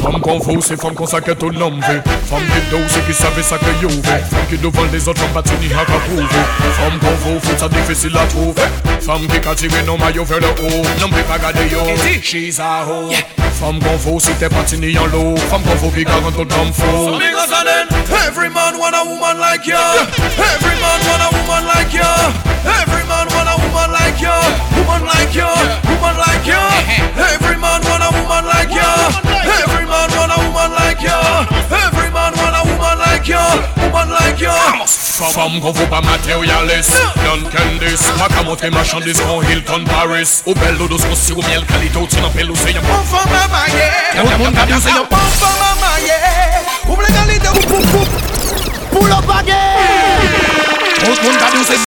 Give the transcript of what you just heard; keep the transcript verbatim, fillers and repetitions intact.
Femme qu'on vaut, c'est femme qu'on s'inquiète au nom. Femme qui dose, c'est qui savait ça que youve. Femme qui devant les autres, femme pas tini à qu'à prouver. Femme qu'on vaut, faut ça difficile à trouver. Femme qui a tiré nos maillots vers le haut. Non, mais pas garder yo, she's a hoe. Femme qu'on vaut, si t'es pas tini en l'eau. Femme qu'on vaut, qui garante tout comme faux. Every man want a woman like you. Every man want a woman like you. Every man want a woman like you. Woman like you. Woman like you. Every man want a woman like you. Every man want a woman like you. Every man want a woman like you. Woman like you. Femme qu'on vaut pas matérialiste. Don't Candice. Ma qu'à montrer marchandise en Hilton Paris. Ou belle ou douce aussi ou miel qualité ou t'en appelles ou c'est y'a bon femme maman yeah. Bon femme maman yeah. Ou blé qualité ou pou pou. Pour le baguette. Tout le monde a dit c'est